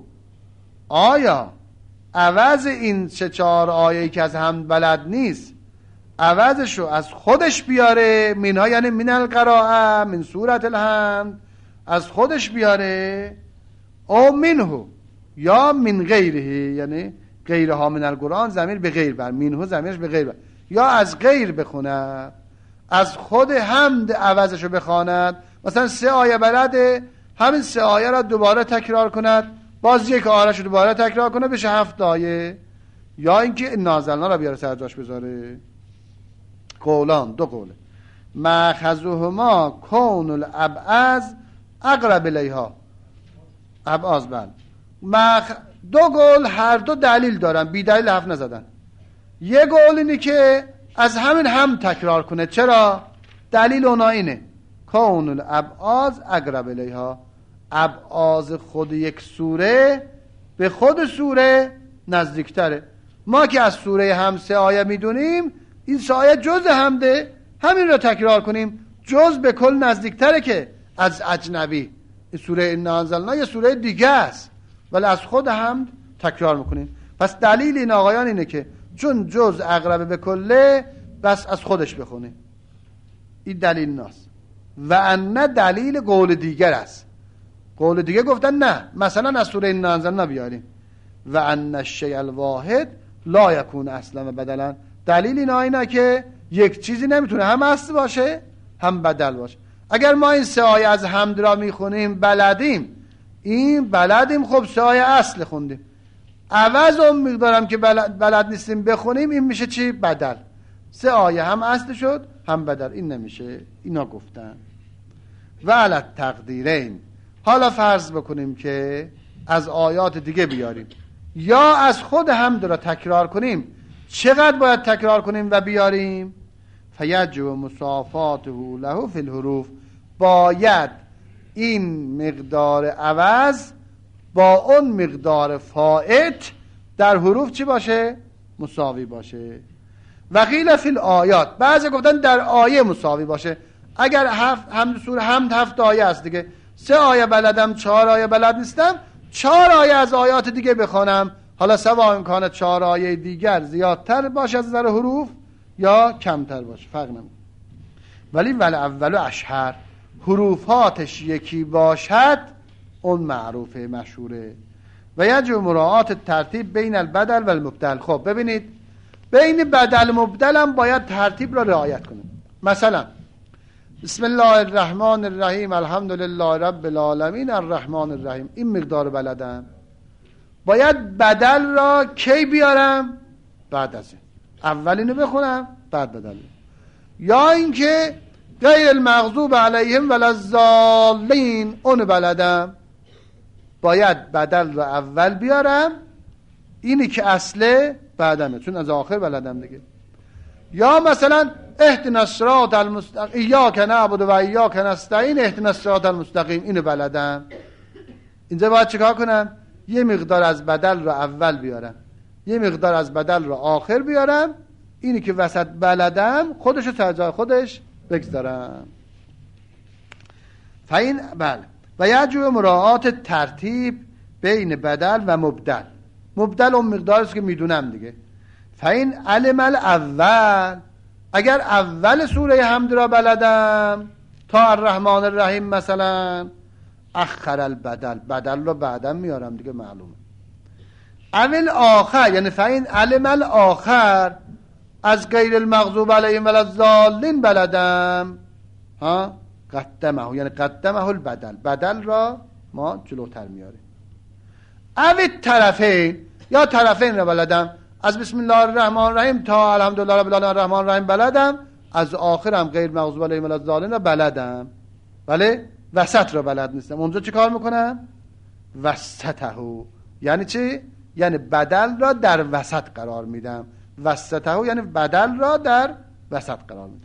آیا عوض این 3-4 آیه‌ای که از حمد بلد نیست عوضشو از خودش بیاره، منها یعنی من القراءه، من سورة الحمد، از خودش بیاره، او منه، یا من غیره، یعنی غیرها من القرآن ضمیر به غیر بر، منه ضمیرش به غیر بر، یا از غیر بخونه، از خود حمد عوضشو بخواند. مثلا 3 آیه بلده، همین 3 آیه را دوباره تکرار کند، باز 1 آیه رو دوباره تکرار کنه، بشه 7 آیه. یا اینکه نازلنا را بیاره سر جاش بذاره. قولان، 2 قوله. مأخذهما کون الابعض اقرب الیها، ابعض بل 2 قول، هر 2 دلیل دارن، بی دلیل حرف نزدن. یه قول اینه که از همین هم تکرار کنه. چرا؟ دلیل اونا اینه کون الابعض اقرب الیها، ابعاض خود یک سوره به خود سوره نزدیکتره. ما که از سوره هم 3 آیه میدونیم، این 3 آیه جز حمده، همین رو تکرار کنیم، جز به کل نزدیکتره که از اجنبی. این سوره انا انزلنا یه سوره دیگه است، ولی از خود حمد تکرار میکنیم. پس دلیل این آقایان اینه که چون جز اقرب به کله، بس از خودش بخونه. این دلیل ناست. و ان دلیل قول دیگر است. قول دیگه گفتن نه، مثلا از سوره انا انزلنا بیاریم. و ان الشیء الواحد لا یکون اصلا و بدلا، دلیل اینه که یک چیزی نمیتونه هم اصل باشه هم بدل باشه. اگر ما این 3 آیه از حمد را میخونیم بلدیم، خب 3 آیه اصل خوندیم، عوض اون مقدارم که بلد نیستیم بخونیم، این میشه چی؟ بدل. 3 آیه هم اصل شد هم بدل، این نمیشه. اینا گفتن. و علی تقدیرین، حالا فرض بکنیم که از آیات دیگه بیاریم یا از خود حمد را تکرار کنیم، چقدر باید تکرار کنیم و بیاریم؟ فیجب مصافاته له فی الحروف، باید این مقدار عوض با اون مقدار فائت در حروف چی باشه؟ مساوی باشه. و قیل فی الآیات، بعضی گفتن در آیه مساوی باشه. اگر سوره حمد 7 آیه است دیگه، 3 آیه بلدم 4 آیه بلد نیستم، 4 آیه از آیات دیگه بخونم، حالا سواء امکان 4 آیه دیگر زیادتر باشه از نظر حروف یا کمتر باشه فرق نمیکنه، ولی اول اشهر، حروفاتش یکی باشد اون معروفه مشهوره. و یجب مراعات ترتیب بین البدل و المبدل. خب ببینید بین بدل و مبدل هم باید ترتیب را رعایت کنیم. مثلا بسم الله الرحمن الرحیم الحمدلله رب العالمین الرحمن الرحیم، این مقدار بلدم، باید بدل را کی بیارم؟ بعد از این اول اینو بخونم بعد بدل. یا اینکه غیر المغضوب علیهم ولا الضالین اون بلدم، باید بدل را اول بیارم، اینی که اصله بعدمه چون از آخر بلدم دیگه. یا مثلا اهدنا الصراط المستقیم ایاک نعبد و ایاک نستعین اهدنا الصراط المستقیم، اینو بلدم، اینجا باید چیکار کنم؟ یه مقدار از بدل را اول بیارم، یه مقدار از بدل را آخر بیارم، اینی که وسط بلدم خودشو تا جای خودش بگذارم. فین بله. و یجب مراعات ترتیب بین بدل و مبدل. مبدل اون مقداری است که میدونم دیگه. فین علم الاول، اگر اول سوره حمد را بلدم تا الرحمن الرحیم مثلا، اخر البدل، بدل رو بعدم میارم دیگه معلومه. اول آخر یعنی فین علم الاخر، از غیر المغضوب علیهم ولا الضالین بلدم، ها قدمه یعنی قدمه البدل، بدل را ما جلوتر میاریم. اول طرفین، یا طرفین را بلدم، از بسم الله الرحمن الرحیم تا الحمدلله رب العالمین الرحمن الرحیم بلدم، از آخرم غیر مغضوب علیهم ولا الضالین را بلدم، ولی وسط را بلد نیستم. اونجا چی کار میکنم؟ وسطه. یعنی چی؟ یعنی بدل را در وسط قرار میدم. وسطه یعنی بدل را در وسط قرار میدم.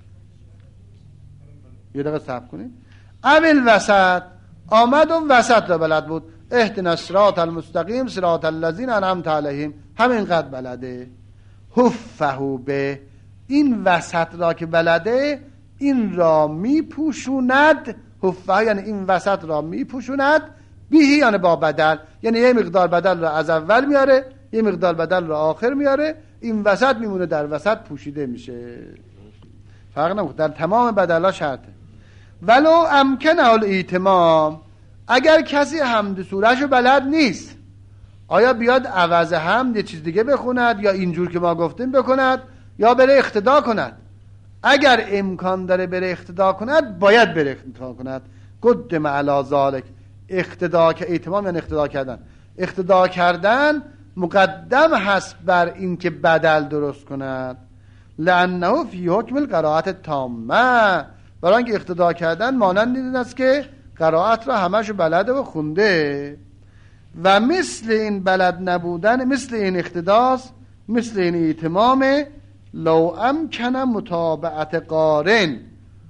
یه دقیقه صبر کنید. اول وسط آمد و وسط را بلد بود، اهدنا الصراط المستقیم صراط الذین انعمت علیهم، همینقدر بلده. حفه به، این وسط را که بلده این را میپوشوند، حفه یعنی این وسط را میپوشوند، بیهی یعنی با بدل، یعنی یه مقدار بدل را از اول میاره یه مقدار بدل را آخر میاره، این وسط میمونه در وسط پوشیده میشه. فرق نمیکنه، در تمام بدل ها شرطه. ولو امکنه الایتمام، اگر کسی حمد سورهشو بلد نیست، آیا بیاد عوض حمد یه چیز دیگه بخوند یا اینجور که ما گفتیم بکند یا بره اقتدا کند؟ اگر امکان داره بره اقتدا کند باید بره اقتدا کند. قدم علی ذالک، اقتدا که ایتمام یعنی اقتدا کردن، اقتدا کردن مقدم هست بر این که بدل درست کند. لانه فی حکم القرائت التامه، برای اینکه اقتدا کردن مانند این است که قرائت را همشو بلده و خونده. و مثل این بلد نبودن، مثل این اقتداست، مثل این ایتمام، لو امکن متابعت قارن،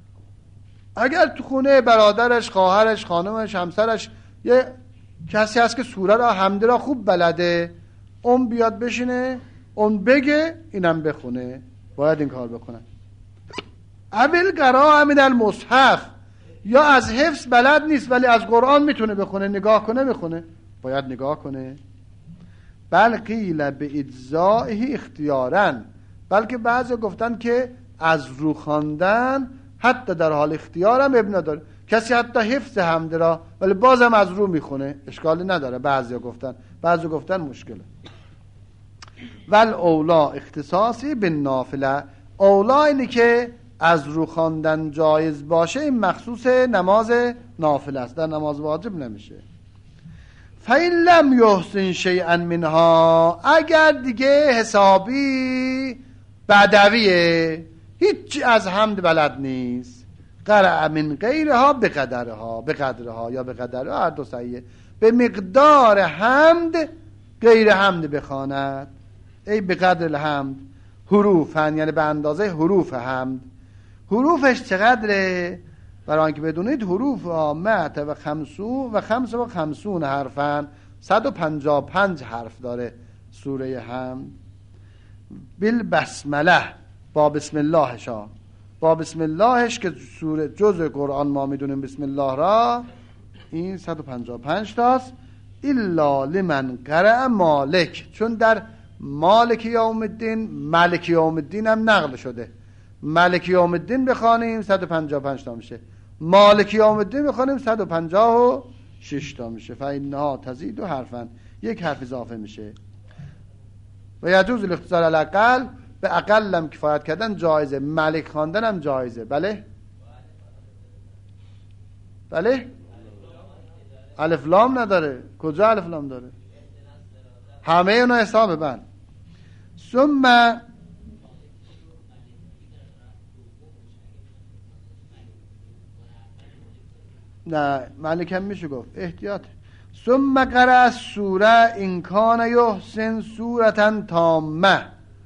اگر تو خونه برادرش، خواهرش، خانمش، همسرش یه کسی هست که سوره را حمد را خوب بلده، اون بیاد بشینه اون بگه اینم بخونه، باید این کار بکنن. اول قرائه من المصحف، یا از حفظ بلد نیست ولی از قرآن میتونه بخونه، نگاه کنه بخونه، باید نگاه کنه. بل قیل به اجزائه اختیارا، بلکه بعضی گفتن که از رو خواندن حتی در حال اختیارم ابن نداره، کسی حتی حفظ حمد را ولی بازم از رو میخونه اشکالی نداره. بعضی گفتن مشکله. ول اولا اختصاصی به نافله، اولا اینی که از رو خواندن جایز باشه، این مخصوص نماز نافله است، در نماز واجب نمیشه. فإن لم یحسن شیئا منها، اگر دیگه حسابی بدویه، هیچ از حمد بلد نیست، قرأ من غیرها بقدرها یا بقدرها، هر دو صحیحه، به مقدار حمد غیر حمد بخواند، ای بقدر الحمد حروفن، یعنی به اندازه حروف حمد. حروفش چقدره؟ برای اینکه بدونید حروف مئة و خمسون حرفن، 155 حرف داره سوره حمد. بالبسمله، با بسم اللهش ها، با بسم اللهش که سوره جزء قرآن ما میدونیم بسم الله را، این 155 تاست. الا لمن قرأ مالک، چون در مالک یوم الدین ملک یوم الدین هم نقل شده. ملک یوم الدین بخوانیم 155 تا میشه، مالک یوم الدین بخوانیم 156 تا میشه. فإنها تزید حرفا، یک حرف اضافه میشه. و یجوز الاختصار الاقل، به اقل هم کفایت کردن جایزه، ملک خواندن هم جایزه. بله بله، الف لام نداره. کجا الف لام داره؟ همه اونا حسابه. بند ثم نه ملک هم میشه گفت، احتیاط. ثم قرأ سوره این کان یحسن سورة تامه.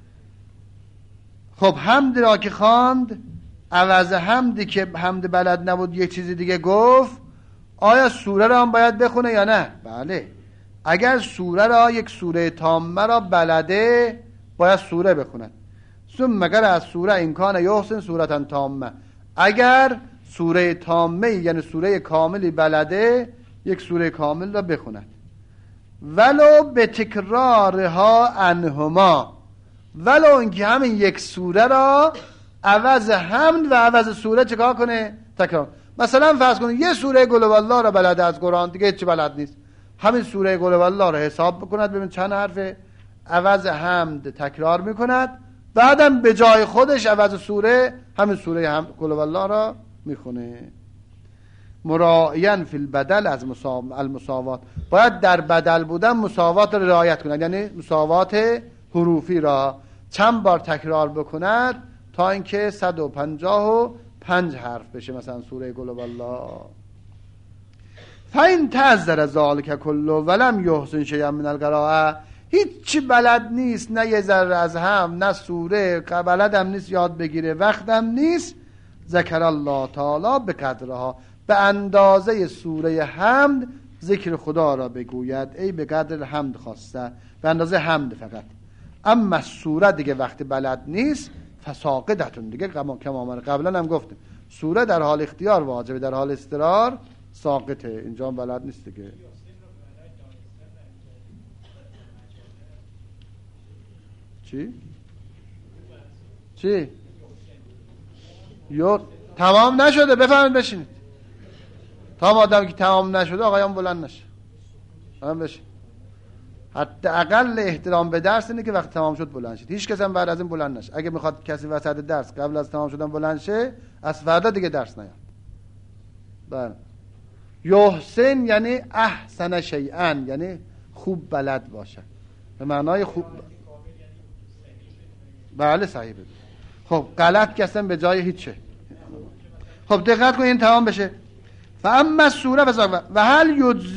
خب حمد را که خواند، عوض حمدی که حمد بلد نبود یک چیزی دیگه گفت، آیا سوره را هم باید بخونه یا نه؟ بله، اگر سوره را، یک سوره تامه را بلده، باید سوره بخوند. ثم قرأ سوره این کان یحسن سورة تامه. اگر سوره تامه یعنی سوره کاملی بلده، یک سوره کامل را بخوند. ولو به تکرارها عنهما، ولو اینکه همین یک سوره را عوض حمد و عوض سوره چکار کنه؟ تکرار. مثلا فرض کنید یه سوره قل هوالله را بلده از قرآن، دیگه هیچ بلد نیست، همین سوره قل هوالله را حساب بکند ببین چند حرفه، عوض حمد تکرار میکند، بعدم به جای خودش عوض سوره همین سوره قل هوالله را میخونه. مراعیاً فی البدل از المساوات، باید در بدل بودن مساوات را رعایت کند، یعنی مساوات حروفی را چند بار تکرار بکند تا اینکه 155 حرف بشه، مثلا سوره قل هوالله. فین تعذر ذلک کله ولم یحسن شیئا من القراءه، هیچی بلد نیست، نه یه ذره از هم، نه سوره بلدم نیست یاد بگیره، وقتم نیست، ذکر الله تعالی به قدرها، به اندازه سوره حمد ذکر خدا را بگوید، ای به قدر حمد خواسته، به اندازه حمد فقط. اما سوره دیگه وقتی بلد نیست فساقدتون، دیگه کما قبلا هم گفتیم سوره در حال اختیار واجبه، در حال استقرار ساقطه، اینجا هم بلد نیست دیگه. چی؟ یا تمام نشده، بفهمید بشینید. تا آدم که تمام نشده آقایان بلند نشه، هم بشین. حتی اقل احترام به درس اینه که وقت تمام شد بلند شید، هیچ کس هم بعد از این بلند نشه. اگه میخواد کسی وسط درس قبل از تمام شدن بلند شه، از فردا دیگه درس نیاد. بله. یحسن یعنی احسن شیئا، یعنی خوب بلد باشه، به معنای خوب. بله صحیح بده. خب غلط کسن به جای هیچه. خب دقت کن این تمام بشه. فاما سوره و هل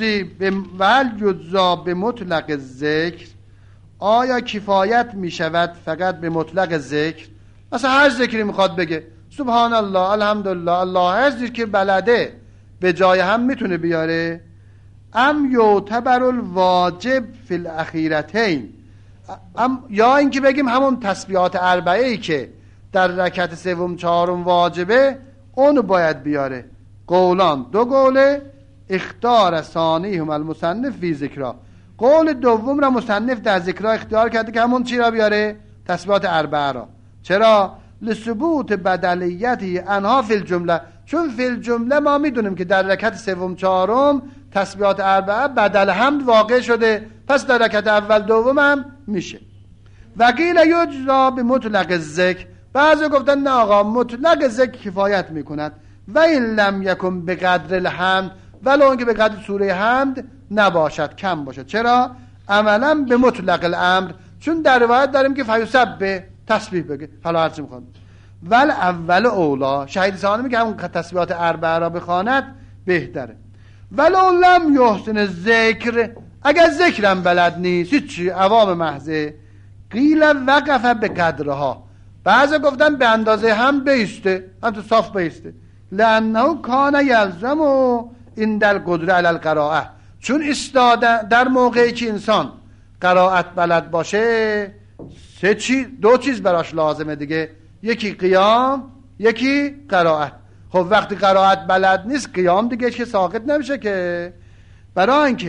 یجزا به مطلق ذکر، آیا کفایت می شود فقط به مطلق ذکر؟ مثلا هر ذکری میخواد بگه، سبحان الله، الحمدلله، الله، هر ذکری که بلده به جای هم میتونه بیاره. ام یعتبر الواجب فی الاخیرتین، یا اینکه بگیم همون تسبیحات اربعه ای که در رکعت سوم چهارم واجبه اونو باید بیاره. قولان، دو قوله، اختار ثانیهم المصنف فی ذکرها، قول دوم را مصنف در ذکرها اختیار کرده که همون چی را بیاره؟ تسبیحات اربعه را. چرا؟ لثبوت بدلیتی انها فی الجمله، چون فی الجمله ما میدونیم که در رکعت سوم چهارم تسبیحات اربعه بدل حمد واقع شده، پس در رکعت اول دوم هم میشه. وقیل یجزا به مطلق ذکر، بعضی گفتن نه آقا مطلق ذکر کفایت میکند، و این لم یکن به قدر الحمد، ولو اینکه به قدر سوره حمد نباشد، کم باشد. چرا؟ عملا به مطلق الامر، چون در روایت داریم که فیسبح، تسبیح بگه، حالا هرچی میخواد. ول اول اولا، شهید ثانی میگه همون تسبیحات اربعه را بخواند بهتره. ولو لم یحسن ذکر، اگر ذکرم بلد نیست، هیچی، عوام محضه، قیل وقف به قدرها، بعضی گفتن به اندازه هم بیسته، هم تو صاف بیسته، لانه کان یلزم و این در قدره علی القراءه، چون استادن در موقعی که انسان قرائت بلد باشه دو چیز براش لازمه دیگه، یکی قیام، یکی قرائت. خب وقتی قرائت بلد نیست قیام دیگه که ساقط نمیشه که. برای اینکه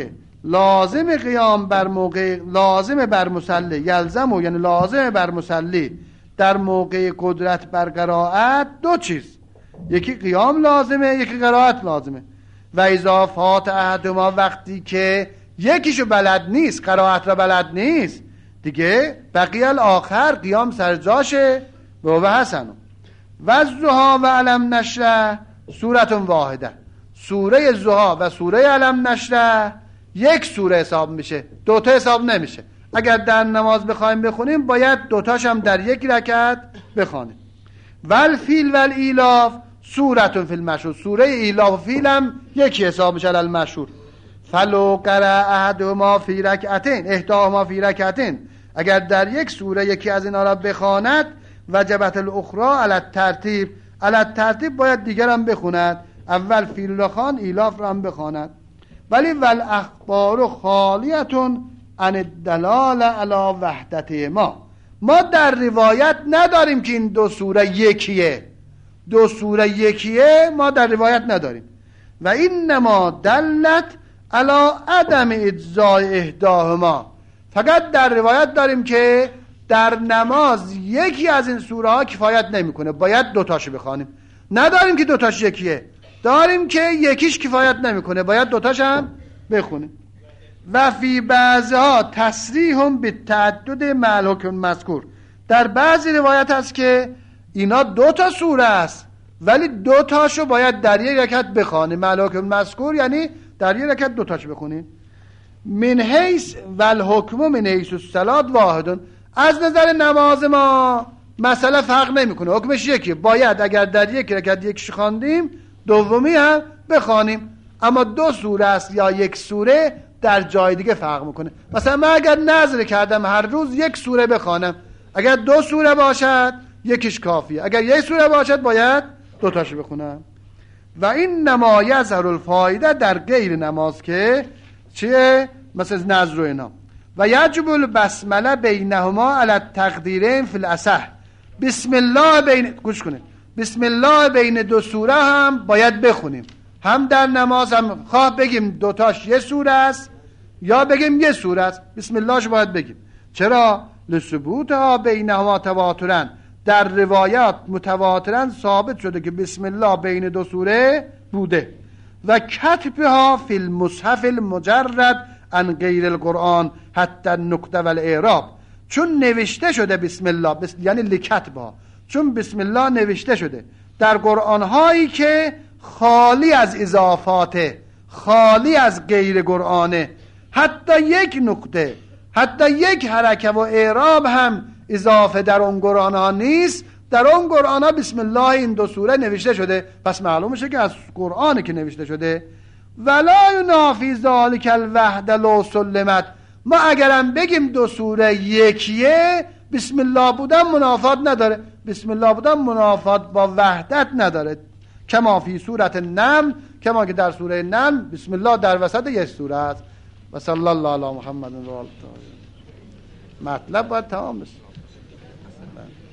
لازم قیام بر موقع، لازم بر مصلی، یلزم و یعنی لازم بر مصلی در موقع قدرت بر قرائت دو چیز، یکی قیام لازمه، یکی قرائت لازمه. و اذا فات احدهما، وقتی که یکیشو بلد نیست، قرائت را بلد نیست، دیگه بقی الاخر قیام سر جاشه. و حسن و الضحی و علم نشره سورت واحده، سوره ضحی و سوره علم نشره یک سوره حساب میشه، دوتا حساب نمیشه. اگر در نماز بخوایم بخونیم باید دوتاش هم در یک رکعت بخونیم. والفیل والایلاف سورت فی المشهور، سوره ایلاف و فیل هم یکی حساب میشه المشهور. فلو قرأ احدهما فی رکعتین احداهما فی رکعتین، اگر در یک سوره یکی از اینا را بخواند وجبت الاخرى علی الترتیب، علی الترتیب باید دیگر هم بخوند، اول فیل را خوان ایلاف را هم بخواند. ولی والاخبار خالیتون عن الدلال علی وحدت ما در روایت نداریم که این دو سوره یکیه، دو سوره یکیه ما در روایت نداریم. و اینما دلت علی عدم اجزاء احداهما، فقط در روایت داریم که در نماز یکی از این سوره ها کفایت نمیکنه، باید دوتاشو بخوانیم. نداریم که دوتاش یکیه، داریم که یکیش کفایت نمیکنه، باید دوتاش هم بخونیم. و فی بعضها تصریح بالتعدد مع الحکم مذکور، در بعضی روایت هست که اینا دوتا سوره است ولی دوتاشو باید در یک رکعت بخوانیم، مع الحکم مذکور یعنی در یک رکعت دوتاشو بخونیم. من حیث والحکم من حیث الصلاة واحد، از نظر نماز ما مسئله فرق نمیکنه، حکمش یکیه، باید اگر در یک رکعت یکیش خواندیم دومی هم بخوانیم. اما دو سوره است یا یک سوره در جای دیگه فرق میکنه. مثلا من اگر نذر کردم هر روز یک سوره بخوانم، اگر دو سوره باشد یکیش کافیه، اگر یک سوره باشد باید دوتاشو بخونم. و این نما یظهر الفایده در غیر نماز که چیه؟ مثل نذر و اینا. و یجب البسمله بینهما علی التقدیرین فی الاصح، بسم الله بین، گوش کنید، بسم الله بین دو سوره هم باید بخونیم، هم در نماز هم، خواه بگیم دوتاش یه سوره است یا بگیم یه سوره است، بسم اللهش باید بگیم. چرا؟ لثبوتها بینهما تواترن، در روایات متواترن ثابت شده که بسم الله بین دو سوره بوده. و کتبها فی المصحف المجرد عن غیر القرآن حتی النکته والاعراب، چون نوشته شده بسم الله، یعنی لکتبها، چون بسم الله نوشته شده در قرآن هایی که خالی از اضافاته، خالی از غیر قرآنه، حتی یک نکته، حتی یک حرکه و اعراب هم اضافه در اون قرآن ها نیست. در اون قرآن ها بسم الله این دو سوره نوشته شده، پس معلوم میشه که از قرآنی که نوشته شده. ولا ینافی ذلک الوحده لو سلمت، ما اگرم بگیم دو سوره یکیه بسم الله بودن منافات نداره، بسم الله بودن منافات با وحدت نداره. کما فی سورت النمل، کما که در سوره نمل بسم الله در وسط یک سوره است. و صلی الله علی محمد و آله. مطلب باید تمام بشه.